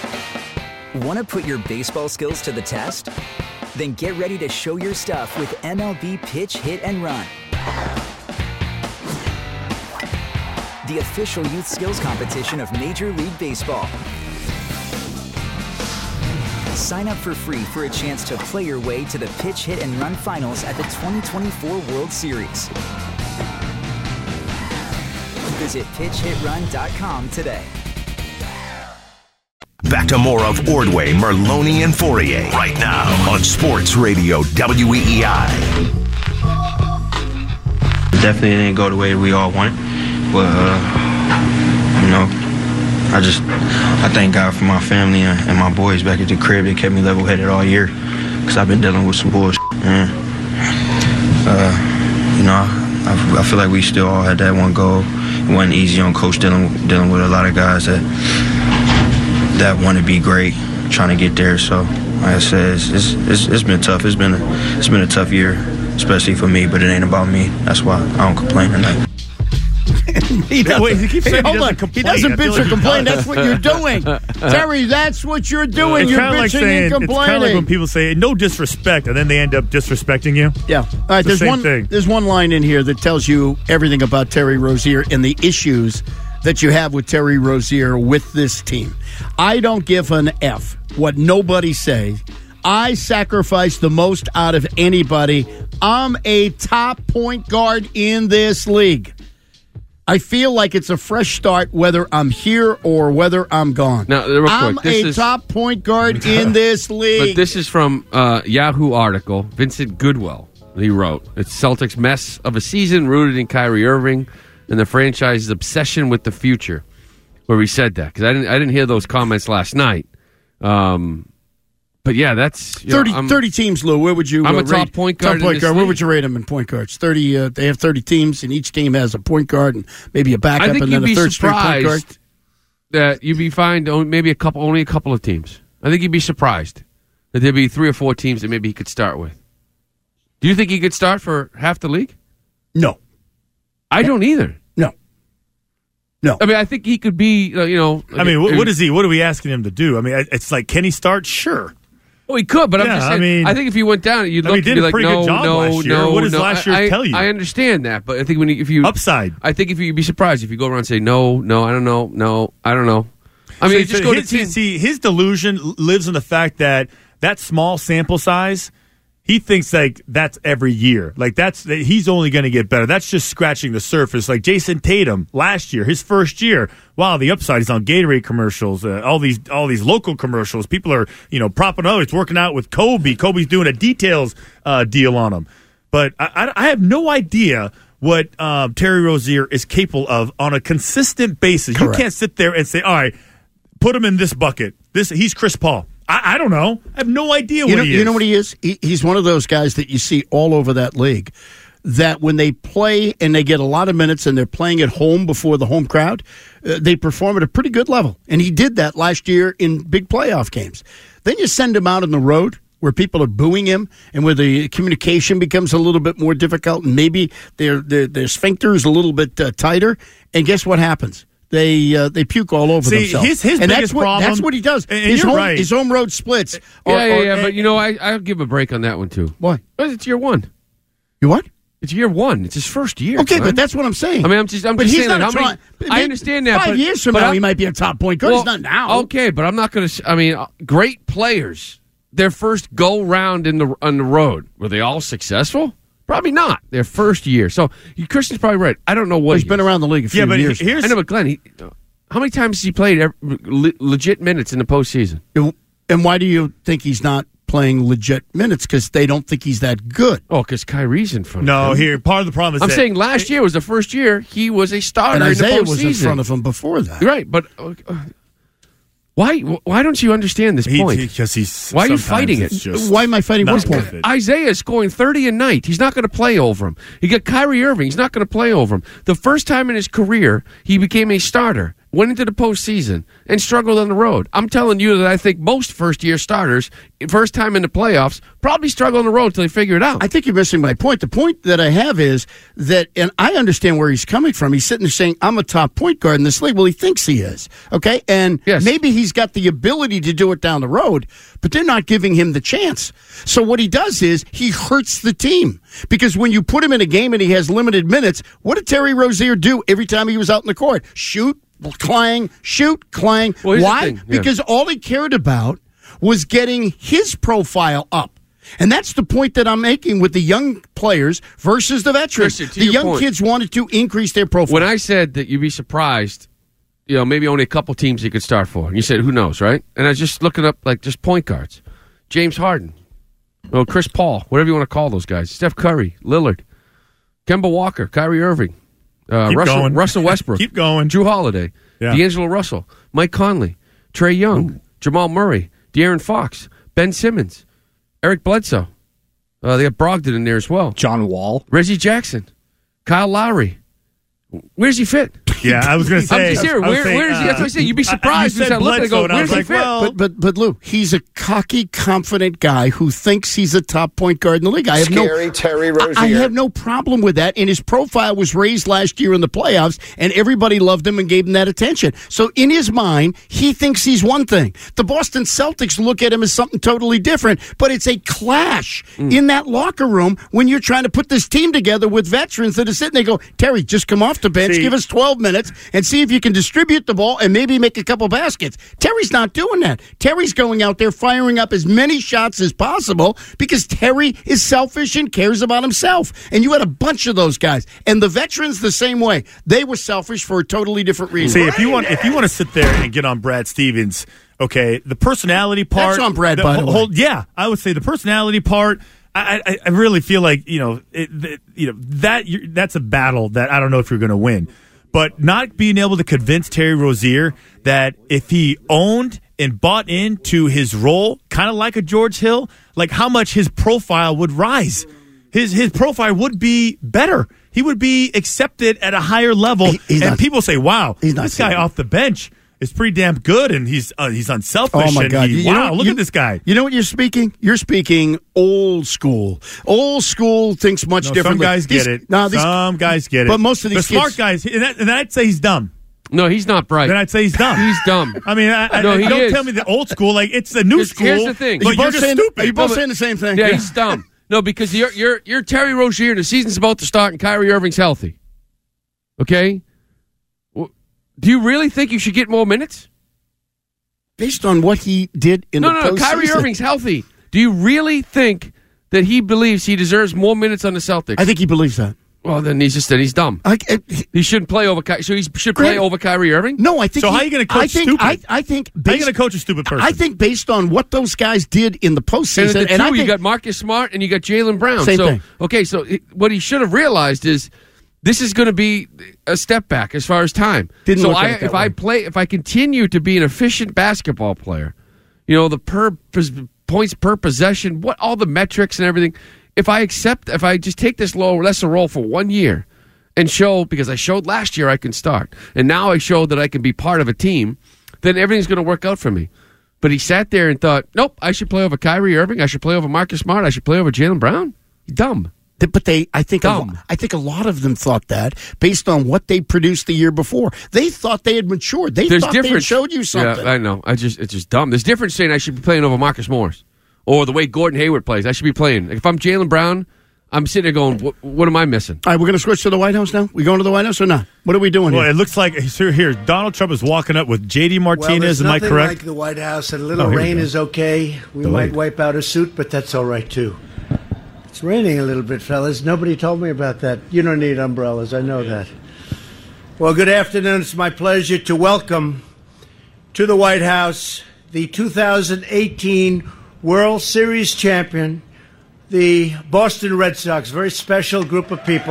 Want to put your baseball skills to the test? Then get ready to show your stuff with M L B Pitch, Hit, and Run. The official youth skills competition of Major League Baseball. Sign up for free for a chance to play your way to the Pitch, Hit, and Run finals at the twenty twenty-four World Series. Visit pitch hit run dot com today. Back to more of Ordway, Merloni, and Fourier right now on Sports Radio W E E I. Definitely didn't go the way we all wanted, but uh, you know, I just I thank God for my family and, and my boys back at the crib. They kept me level-headed all year because I've been dealing with some bullshit. And, uh, you know, I, I feel like we still all had that one goal. It wasn't easy on coach dealing dealing with a lot of guys that that want to be great, trying to get there. So like I said, it's, it's, it's, it's been tough. It's been, a, it's been a tough year, especially for me, but it ain't about me. That's why I don't complain tonight. He doesn't. Wait, he keeps saying Hey, he hold doesn't on. He complain. doesn't I feel bitch like or he complain. does. That's what you're doing. Terry, that's what you're doing. It's you're kind of like bitching saying, and it's kind of complaining. like when people say no disrespect, and then they end up disrespecting you. Yeah. All right. It's the There's same one. thing. There's one line in here that tells you everything about Terry Rozier and the issues that you have with Terry Rozier with this team. I don't give an F what nobody says. I sacrifice the most out of anybody. I'm a top point guard in this league. I feel like it's a fresh start whether I'm here or whether I'm gone. Now, real quick, I'm this a is- top point guard in this league. But this is from uh, Yahoo article. Vincent Goodwell, he wrote, it's Celtics' mess of a season rooted in Kyrie Irving and the franchise's obsession with the future, where he said that. Because I didn't, I didn't hear those comments last night. Um, but, yeah, that's... you know, thirty, I'm- thirty teams, Lou. Where would you I'm uh, a top rate, point guard Top in point this guard. Where league. would you rate them in point guards? Thirty. Uh, they have thirty teams, and each team has a point guard and maybe a backup, I think and you'd then a be third string point guard. surprised that you'd be fine only, maybe a couple, only a couple of teams. I think you'd be surprised that there'd be three or four teams that maybe he could start with. Do you think he could start for half the league? No. I don't either. No. No. I mean, I think he could be, uh, you know... I mean, what, what is he? What are we asking him to do? I mean, it's like, can he start? Sure. Oh, he could, but I'm Yeah, just I saying. mean- I think if you went down, you'd I look mean, he and did be a like, pretty no, good job no, last year. no. What does no. last I, year I- tell you? I understand that, but I think when you, if you upside, I think if you, you'd be surprised if you go around and say no, no, I don't know, no, I don't know. I mean, See, just so go to his, team. see, his delusion lives in the fact that that small sample size, he thinks like that's every year. Like that's he's only going to get better. That's just scratching the surface. Like Jason Tatum last year, his first year. Wow, the upside is on Gatorade commercials. Uh, all these all these local commercials. People are you know propping up. He's working out with Kobe. Kobe's doing a details uh, deal on him. But I, I, I have no idea what um, Terry Rozier is capable of on a consistent basis. Correct. You can't sit there and say, all right, put him in this bucket. This he's Chris Paul. I, I don't know. I have no idea You what know, he is. you know what he is? He, he's one of those guys that you see all over that league that when they play and they get a lot of minutes and they're playing at home before the home crowd, uh, they perform at a pretty good level. And he did that last year in big playoff games. Then you send him out on the road where people are booing him and where the communication becomes a little bit more difficult and maybe their, their, their sphincter is a little bit uh, tighter. And guess what happens? They uh, they puke all over See, themselves. his- his and that's biggest what, problem- That's what he does. and his, you're home, right. his home road splits. Yeah, are- yeah, are- yeah. But you know, I I'll give a break on that one too. Why? Because it's year one. You what? It's year one. It's his first year. Okay, son. but that's what I'm saying. I mean, I'm just, I'm But just he's saying not that. a How many? try- I maybe understand that. Five but, years from but now, I'm- he might be a top point guard. Well, He's not now. Okay, but I'm not going to. I mean, uh, great players. Their first go round in the on the road, were they all successful? Probably not. Their first year. So you, Christian's probably right. I don't know what He's he been is. around the league a few Yeah, but years. here's I know, but Glenn, he, how many times has he played ever, le- legit minutes in the postseason? And why do you think he's not playing legit minutes? Because they don't think he's that good. Oh, because Kyrie's in front of no. him. Here, part of the problem is I'm that saying last year was the first year he was a starter And Isaiah in the was in postseason. front of him before that. Right, but uh, why? Why don't you understand this he, point? because he's Why are you sometimes fighting it? it's just Why am I fighting not one point? worth it. Isaiah is scoring thirty a night. He's not going to play over him. You got Kyrie Irving. He's not going to play over him. The first time in his career, he became a starter, went into the postseason, and struggled on the road. I'm telling you that I think most first-year starters, first time in the playoffs, probably struggle on the road until they figure it out. I think you're missing my point. The point that I have is that, and I understand where he's coming from. He's sitting there saying, I'm a top point guard in this league. Well, he thinks he is. Okay? And Yes. maybe he's got the ability to do it down the road, but they're not giving him the chance. So what he does is he hurts the team. Because when you put him in a game and he has limited minutes, what did Terry Rozier do every time he was out in the court? Shoot, clang, shoot, clang. Well, here's the Why? thing, yeah. Because all he cared about was getting his profile up. And that's the point that I'm making with the young players versus the veterans. Christian, to the your young point. kids wanted to increase their profile. When I said that you'd be surprised, you know, maybe only a couple teams he could start for. And you said, who knows, right? And I was just looking up, like, just point guards. James Harden. Well, Chris Paul, whatever you want to call those guys. Steph Curry, Lillard, Kemba Walker, Kyrie Irving, uh, Keep Russell, going. Russell Westbrook, Keep going. Drew Holiday, Yeah. D'Angelo Russell, Mike Conley, Trey Young, Jamal Murray, De'Aaron Fox, Ben Simmons, Eric Bledsoe. Uh, they got Brogdon in there as well. John Wall. Reggie Jackson, Kyle Lowry. Where's he fit? Yeah, I was going to say. I'm just here. I was Where, saying, where is he? That's what I say. You'd be uh, surprised. you said I look and I Bledsoe, go, and I where's was he like, fit? well, But but but Lou, he's a cocky, confident guy who thinks he's a top point guard in the league. I have Scary no Terry Rozier. I, I have no problem with that. And his profile was raised last year in the playoffs, and everybody loved him and gave him that attention. So in his mind, he thinks he's one thing. The Boston Celtics look at him as something totally different. But it's a clash mm. in that locker room when you're trying to put this team together with veterans that are sitting there. Go, Terry, just come off the bench, see, give us twelve minutes, and see if you can distribute the ball and maybe make a couple baskets. Terry's not doing that. Terry's going out there firing up as many shots as possible because Terry is selfish and cares about himself. And you had a bunch of those guys. And the veterans the same way. They were selfish for a totally different reason. See, if you want if you want to sit there and get on Brad Stevens, okay, the personality part. That's on Brad, the, by the way. whole, yeah, I would say the personality part. I, I, I really feel like you know, it, it, you know that you're, that's a battle that I don't know if you're going to win. But not being able to convince Terry Rozier that if he owned and bought into his role, kind of like a George Hill, like how much his profile would rise. His his profile would be better. He would be accepted at a higher level. He, and not, people say, wow, this guy off the bench is pretty damn good, and he's uh, he's unselfish. Oh, my and God. He, you wow, know, look you, at this guy. You know what you're speaking? You're speaking old school. Old school thinks much no, differently. Some guys these, get it. No, these, some guys get it. But most of these the smart kids, guys, and, that, and I'd say he's dumb. No, he's not bright. Then I'd say he's dumb. He's dumb. I mean, I, no, I, he don't is. tell me the old school. Like, it's the new Here's, school. here's the thing. But you you're just saying, stupid. Are you both no, saying the same thing? Yeah, he's dumb. No, because you're you're you're Terry Rozier, and the season's about to start, and Kyrie Irving's healthy. Okay? Well, do you really think you should get more minutes? Based on what he did in no, the no, no, postseason. Kyrie Irving's healthy. Do you really think that he believes he deserves more minutes on the Celtics? I think he believes that. Well, then he's just then he's dumb. I, I, he shouldn't play over. So he should play Grant, over Kyrie Irving. No, I think. So he, how are you going to coach I think, stupid? I, I think. Based, how are you going to coach a stupid person? I think based on what those guys did in the postseason, and, the and two, I think, you got Marcus Smart and you got Jaylen Brown. Same so thing. okay, so it, what he should have realized is this is going to be a step back as far as time. Didn't so look I, at it that if way. I play, if I continue to be an efficient basketball player, you know the per points per possession, what all the metrics and everything. If I accept, if I just take this low lesser role for one year. And show, because I showed last year I can start, and now I showed that I can be part of a team, then everything's going to work out for me. But he sat there and thought, nope, I should play over Kyrie Irving, I should play over Marcus Smart, I should play over Jaylen Brown. Dumb. But they, I think, Dumb. a, I think a lot of them thought that based on what they produced the year before. They thought they had matured. They There's thought they had difference. showed you something. Yeah, I know. I just it's just dumb. There's difference saying I should be playing over Marcus Morris or the way Gordon Hayward plays. I should be playing. If I'm Jaylen Brown, I'm sitting there going, what, what am I missing? All right, we're going to switch to the White House now? We going to the White House or not? What are we doing well, here? it looks like here, here. Donald Trump is walking up with J D Well, Martinez. there's Am I nothing correct? like the White House. A little Oh, here we rain go. is okay. We Delayed. might wipe out a suit, but that's all right, too. It's raining a little bit, fellas. Nobody told me about that. You don't need umbrellas. I know that. Well, good afternoon. It's my pleasure to welcome to the White House the two thousand eighteen World Series champion, the Boston Red Sox. Very special group of people.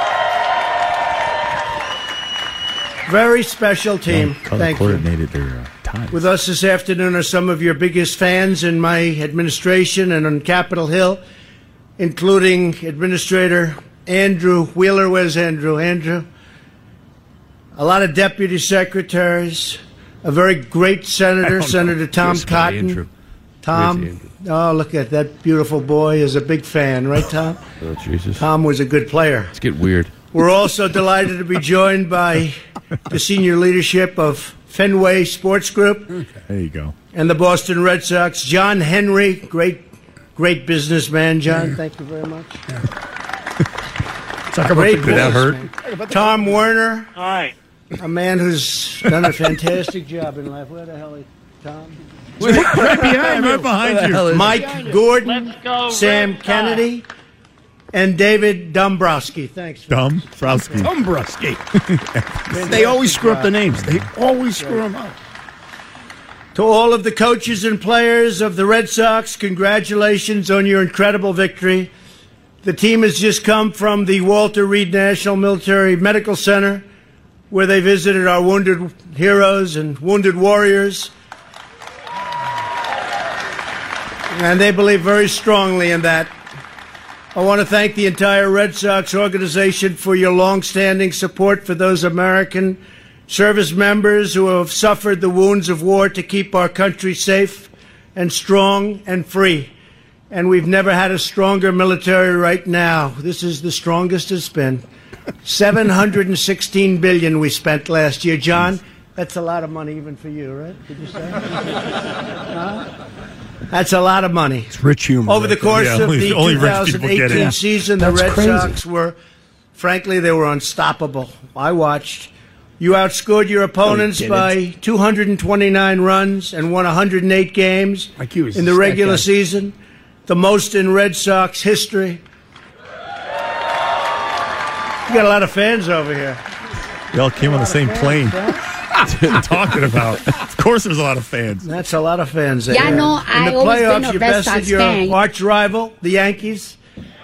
Very special team. Thank you. Coordinated their uh, ties. With us this afternoon are some of your biggest fans in my administration and on Capitol Hill, including Administrator Andrew Wheeler. Where's Andrew? Andrew. A lot of deputy secretaries, a very great senator, Senator Tom Yes, buddy, Andrew. Cotton. Tom, oh, look at that beautiful boy is a big fan, right, Tom? Oh, Jesus. Tom was a good player. Let's get weird. We're also delighted to be joined by the senior leadership of Fenway Sports Group There you go. and the Boston Red Sox. John Henry, great, great businessman. John, thank you very much. Great Did that hurt? businessman. Tom Werner, Hi. a man who's done a fantastic job in life. Where the hell is Tom? right behind, right behind you. Mike Gordon, Let's go, Sam Red Sox. Kennedy, and David Dombrowski. Thanks. Dumb Frowski. Dombrowski. They always screw up the names. They always screw them up. To all of the coaches and players of the Red Sox, congratulations on your incredible victory. The team has just come from the Walter Reed National Military Medical Center, where they visited our wounded heroes and wounded warriors. And they believe very strongly in that. I want to thank the entire Red Sox organization for your longstanding support for those American service members who have suffered the wounds of war to keep our country safe and strong and free. And we've never had a stronger military right now. This is the strongest it's been. seven hundred sixteen billion dollars we spent last year. John, that's a lot of money even for you, right? Did you say? Huh? That's a lot of money. It's rich humor. Over the course Yeah, of only- the only rich twenty people get eighteen it. season, the That's Red crazy. Sox were, frankly, they were unstoppable. I watched. You outscored your opponents didn't. by two hundred twenty-nine runs and won one hundred eight games Like he was in the that regular guy. season, the most in Red Sox history. You got a lot of fans over here. They all came on the same plane. Talking about. Of course, there's a lot of fans. That's a lot of fans there. Yeah, no, In I the always been playoffs, a you Red bested Sox your fan. arch rival, the Yankees.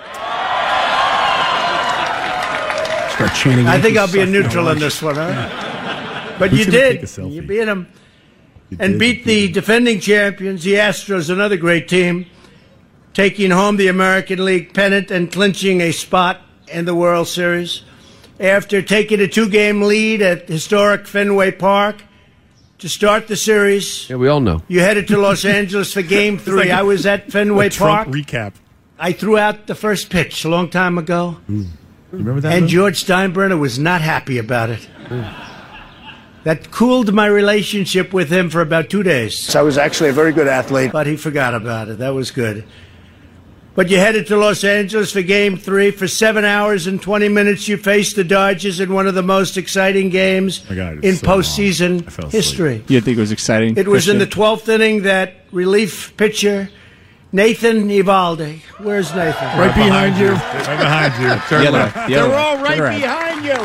Start chanting. I think Yankees I'll be a suck neutral now, in watch. this one, huh? But Who's you gonna did. take a selfie? You beat them. You And did, beat you the did. defending champions, the Astros, another great team, taking home the American League pennant and clinching a spot in the World Series. After taking a two-game lead at historic Fenway Park to start the series, Yeah, we all know. you headed to Los Angeles for Game Three. like a- I was at Fenway A Trump Park. recap. I threw out the first pitch a long time ago, You remember that? and Lou? George Steinbrenner was not happy about it. That cooled my relationship with him for about two days. I was actually a very good athlete, but he forgot about it. That was good. But you headed to Los Angeles for Game Three. For seven hours and twenty minutes, you faced the Dodgers in one of the most exciting games My God, it's in so long. I postseason fell asleep. history. You didn't think it was exciting? It was in Christian? the twelfth inning that relief pitcher Nathan Eovaldi. Where's Nathan? Right behind you. Right behind you. The other way, the other They're way. all right Turn around. behind you.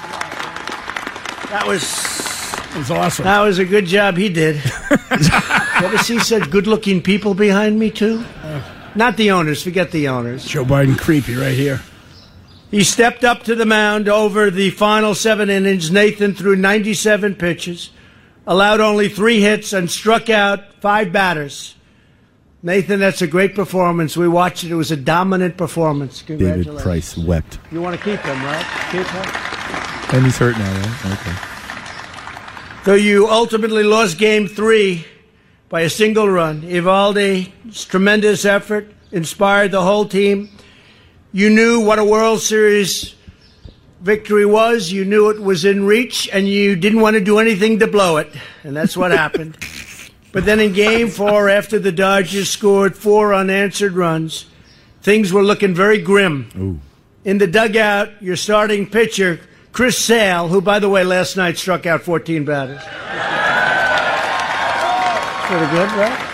That was It was awesome. that was a good job he did. You ever see such good-looking people behind me too? Not the owners. Forget the owners. Joe Biden creepy right here. He stepped up to the mound over the final seven innings. Nathan threw ninety-seven pitches, allowed only three hits, and struck out five batters. Nathan, that's a great performance. We watched it. It was a dominant performance. Congratulations. David Price wept. You want to keep him, right? Keep him. And he's hurt now, right? Okay. Though you ultimately lost Game Three by a single run, Eovaldi's tremendous effort inspired the whole team. You knew what a World Series victory was. You knew it was in reach, and you didn't want to do anything to blow it, and that's what happened. But then in Game Four, after the Dodgers scored four unanswered runs, things were looking very grim. Ooh. In the dugout, your starting pitcher, Chris Sale, who, by the way, last night struck out fourteen batters. Pretty good, right?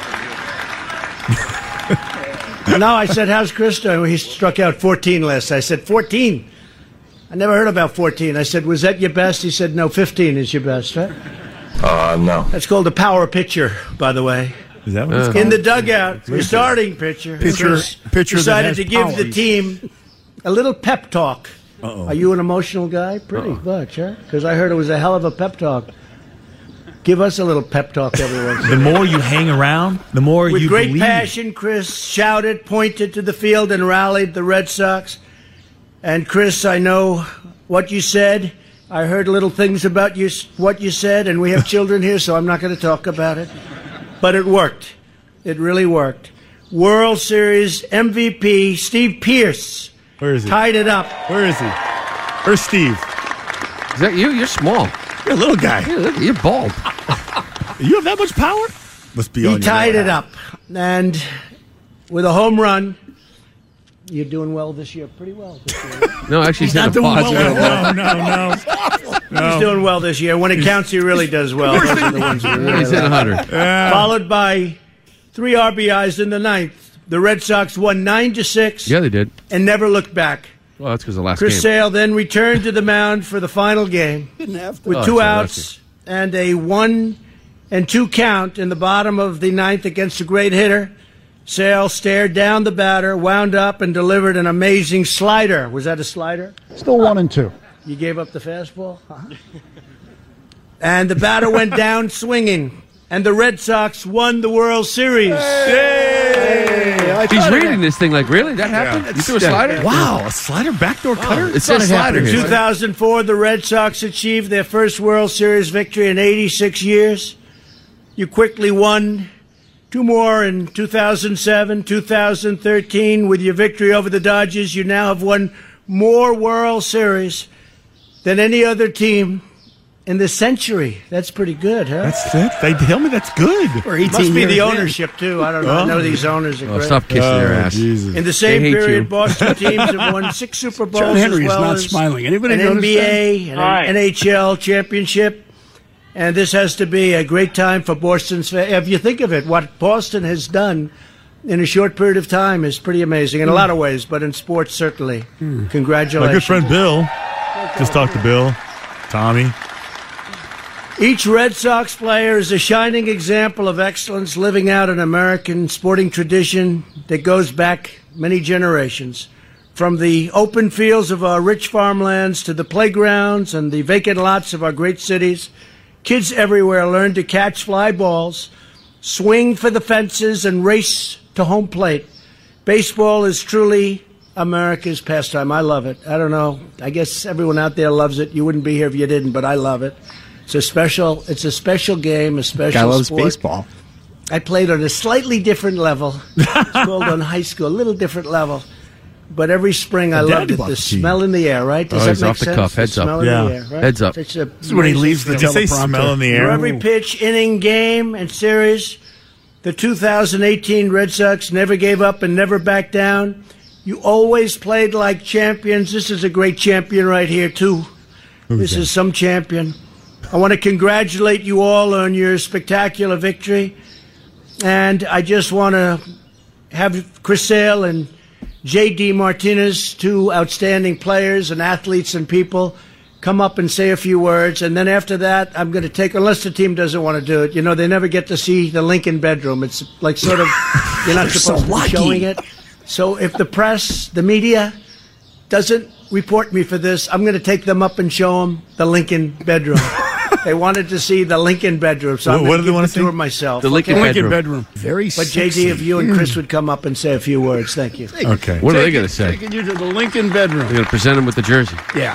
No, I said, how's Chris doing? He struck out fourteen last. I said, fourteen? I never heard about fourteen. I said, was that your best? He said, no, fifteen is your best, right? Uh, no. That's called a power pitcher, by the way. Is that what it's In called? the dugout, your starting pitcher, Pitcher- Chris pitcher that decided has to give power. the team a little pep talk. Uh-oh. Are you an emotional guy? Pretty much, huh? Because I heard it was a hell of a pep talk. Give us a little pep talk every once in a The while. more you hang around, the more With you great believe. passion, Chris shouted, pointed to the field, and rallied the Red Sox. And Chris, I know what you said. I heard little things about you, what you said, and we have children here, so I'm not going to talk about it. But it worked. It really worked. World Series M V P Steve Pearce Where is he? tied it up. Where is he? Where's Steve? Is that you? You're small. You're a little guy. Yeah, look, you're bald. You have that much power? Must be He on your tied lower it half. up. And with a home run, you're doing well this year. Pretty well this year. No, actually, he's, He's not not doing well. No, no, no. no. He's doing well this year. When it counts, he really does well. Those are the ones who really He's hit one hundred. Followed by three R B Is in the ninth. The Red Sox won nine to six Yeah, they did. and never looked back. Well, that's because the last Chris game. Sale then returned to the mound for the final game Didn't have to. with Oh, two it's outs and a one and two count in the bottom of the ninth against a great hitter. Sale stared down the batter, wound up, and delivered an amazing slider. Was that a slider? Still one and two. You gave up the fastball? And the batter went down swinging, and the Red Sox won the World Series. Hey! I He's thought it reading had- this thing like, really? That happened? Yeah. You threw a slider? Wow, a slider backdoor cutter? It says slider here. two thousand four, the Red Sox achieved their first World Series victory in eighty-six years. You quickly won two more in two thousand seven, two thousand thirteen. With your victory over the Dodgers, you now have won more World Series than any other team in the century. That's pretty good, huh? That's it. They tell me that's good. For eighteen Must be years, the yeah. ownership, too. I don't know. I know these owners are Oh, great. stop kissing their Oh, ass. Jesus. In the same They hate period, you. Boston teams have won six Super Bowls John Henry as is well not as smiling. Anybody an notice N B A, that? and Hi. an N H L championship. And this has to be a great time for Boston's fans. If you think of it, what Boston has done in a short period of time is pretty amazing in a lot of ways, but in sports, certainly. Congratulations. My good friend Bill. Just talked to Bill. Tommy. Each Red Sox player is a shining example of excellence, living out an American sporting tradition that goes back many generations. From the open fields of our rich farmlands to the playgrounds and the vacant lots of our great cities, kids everywhere learn to catch fly balls, swing for the fences, and race to home plate. Baseball is truly America's pastime. I love it. I don't know. I guess everyone out there loves it. You wouldn't be here if you didn't, but I love it. It's a special. It's a special game. A special Guy loves sport. baseball. I played on a slightly different level. It's called on high school, a little different level. But every spring I The loved daddy it. bought The the team. smell in the air, right? Does Oh, that he's make off the sense? cuff. Heads up. Smell Yeah. in the air, right? Heads up. Such a This is when he amazing leaves the feeling. Did you say teleprompter. smell in the For air? every pitch, inning, game, and series, the two thousand eighteen Red Sox never gave up and never backed down. You always played like champions. This is a great champion right here, too. This is some champion. I want to congratulate you all on your spectacular victory. And I just want to have Chris Sale and J D Martinez, two outstanding players and athletes and people, come up and say a few words. And then after that, I'm going to take, unless the team doesn't want to do it, you know, they never get to see the Lincoln bedroom. It's like sort of, you're not They're supposed so to be lucky. showing it. So if the press, the media, doesn't report me for this, I'm going to take them up and show them the Lincoln bedroom. They wanted to see the Lincoln bedroom, so I'm What- what going do they to wanna give the tour see? myself. The Lincoln Okay? Lincoln bedroom. bedroom. Very But sexy. J D, if you and Chris would come up and say a few words, thank you. Okay. What are they Take going it- to say? Taking you to the Lincoln bedroom. They're going to present him with the jersey. Yeah.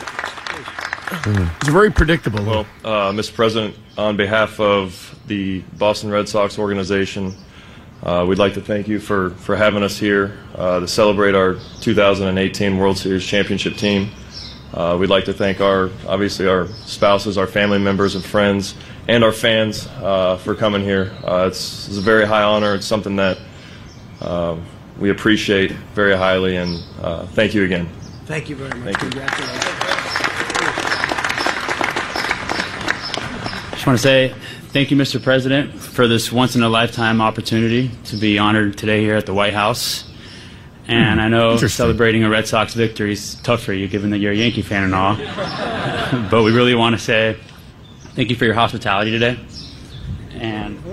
It's very predictable. Well, uh, Mister President, on behalf of the Boston Red Sox organization, uh, we'd like to thank you for, for having us here uh, to celebrate our two thousand eighteen World Series championship team. Uh, we'd like to thank our, obviously, our spouses, our family members and friends, and our fans uh, for coming here. Uh, it's, it's a very high honor. It's something that uh, we appreciate very highly, and uh, thank you again. Thank you very much. Thank you. Congratulations. Just want to say thank you, Mister President, for this once-in-a-lifetime opportunity to be honored today here at the White House. And I know celebrating a Red Sox victory is tough for you, given that you're a Yankee fan and all. But we really want to say thank you for your hospitality today. And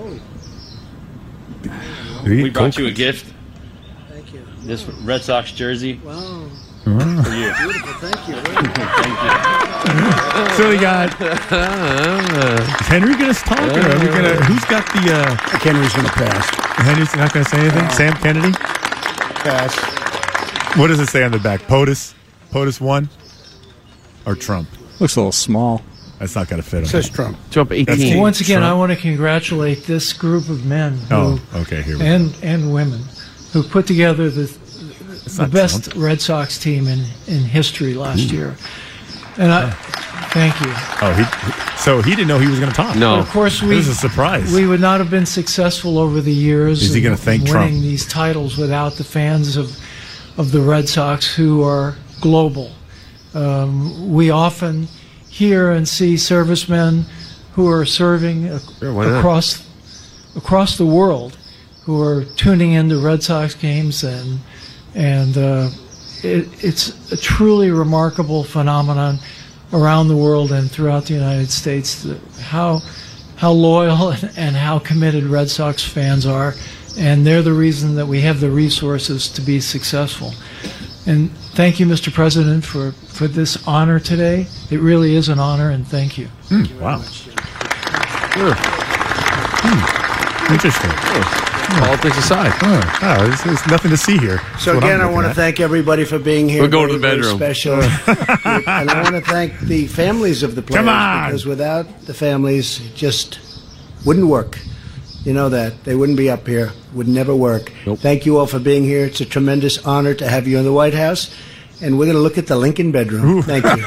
we brought you a gift. Thank you. This Red Sox jersey Wow. for you. Beautiful. Thank you. Thank you. So we got. Is Henry going to talk? Or are we gonna, who's got the. Uh, Henry's going to pass. Henry's not going to say anything? Sam Kennedy? Pass. What does it say on the back? POTUS? POTUS one? Or Trump? Looks a little small. That's not going to fit him. It says Trump. Trump eighteen. Once again, Trump. I want to congratulate this group of men who, Oh, okay, here we go. and and women who put together the the not best Trump. Red Sox team in, in history last year. And I thank you. Oh, he, so he didn't know he was going to talk. No. But of course, we It was a surprise. We would not have been successful over the years. Is he in gonna thank winning Trump? these titles without the fans of of the Red Sox, who are global. Um, we often hear and see servicemen who are serving ac- Sure, why not? across across the world who are tuning into Red Sox games, and and uh, it, it's a truly remarkable phenomenon around the world and throughout the United States. that How how loyal and, and how committed Red Sox fans are, and they're the reason that we have the resources to be successful. And thank you, Mister President, for, for this honor today. It really is an honor, and thank you. Mm, wow. Sure. Hmm. Interesting. Politics aside. Oh, oh, there's, there's nothing to see here. So That's what again, I'm I want to looking at. thank everybody for being here. We'll go to Very, the very bedroom. Special, and I want to thank the families of the players Come on. because without the families, it just wouldn't work. You know that they wouldn't be up here. Would never work. Thank you all for being here. It's a tremendous honor to have you in the White House, and we're going to look at the Lincoln bedroom. Thank you.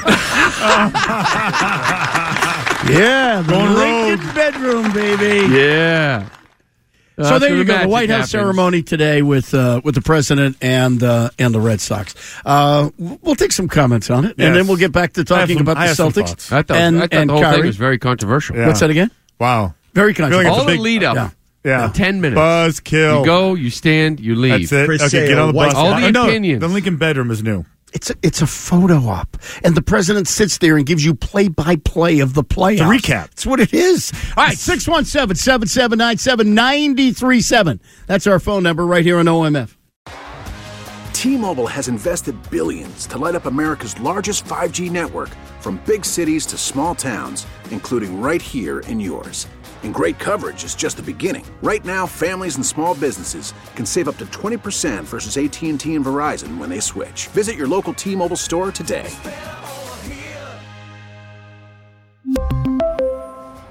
Yeah, the Going Lincoln rogue. bedroom, baby. Yeah. So That's there where you go, the magic White House happens. ceremony today with uh, with the president and uh, and the Red Sox. Uh, we'll take some comments on it, Yes. and then we'll get back to I have talking some- about I the have some Celtics. thoughts. I thought, and, I thought and the whole Kyrie. thing was very controversial. Yeah. What's that again? Wow. Very feel like controversial. it's All a big- the lead up. Yeah. Yeah. Ten minutes. Buzz, kill. You go, you stand, you leave. That's it. Chris Okay, get on the Sale, bus. All the Oh, no, opinions. The Lincoln bedroom is new. It's a, it's a photo op, and the president sits there and gives you play by play of the playoffs. It's a recap. That's what it is. All right, six one seven, seven seven nine, seven nine three seven. That's our phone number right here on O M F. T-Mobile has invested billions to light up America's largest five G network, from big cities to small towns, including right here in yours. And great coverage is just the beginning. Right now, families and small businesses can save up to twenty percent versus A T and T and Verizon when they switch. Visit your local T-Mobile store today.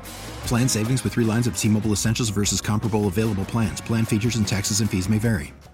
Plan savings with three lines of T-Mobile Essentials versus comparable available plans. Plan features and taxes and fees may vary.